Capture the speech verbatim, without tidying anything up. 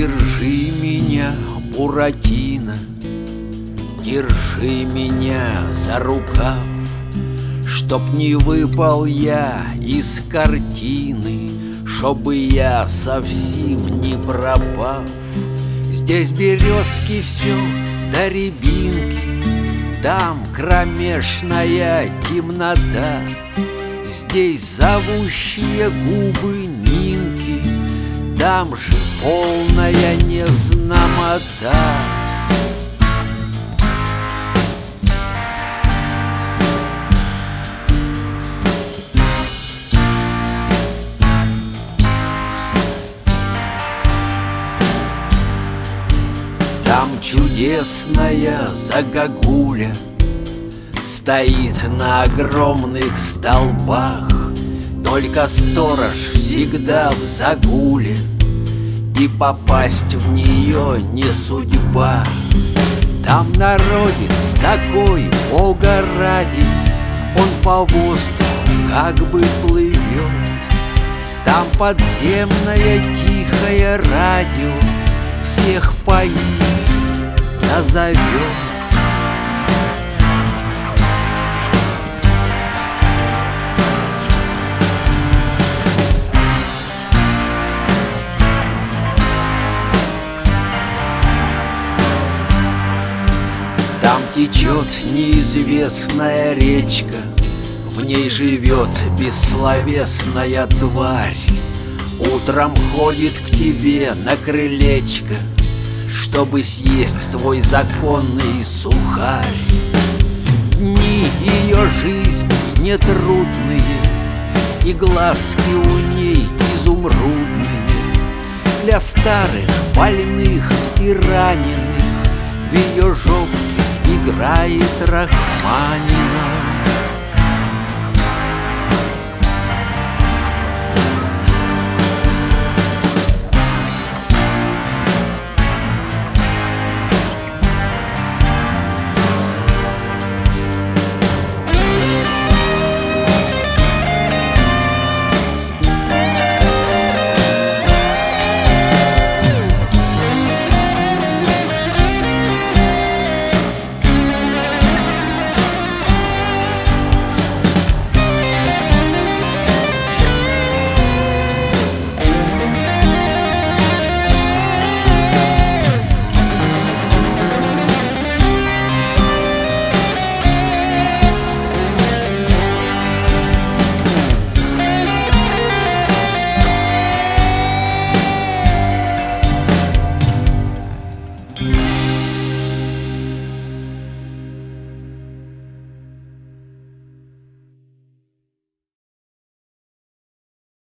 Держи меня, Буратино, держи меня за рукав, чтоб не выпал я из картины, чтобы я совсем не пропав. Здесь березки все до рябинки, там кромешная темнота. Здесь зовущие губы Нинки, там же полная незнамота. Там чудесная загогуля стоит на огромных столбах, только сторож всегда в загуле, и попасть в нее не судьба. Там народец такой, Бога ради, он по воздуху как бы плывет. Там подземное тихое радио всех по имени назовет. Там течет неизвестная речка, в ней живет бессловесная тварь. Утром ходит к тебе на крылечко, чтобы съесть свой законный сухарь. Дни ее жизни нетрудные, и глазки у ней изумрудные. Для старых, больных и раненых в ее жопке играет Рахманинов.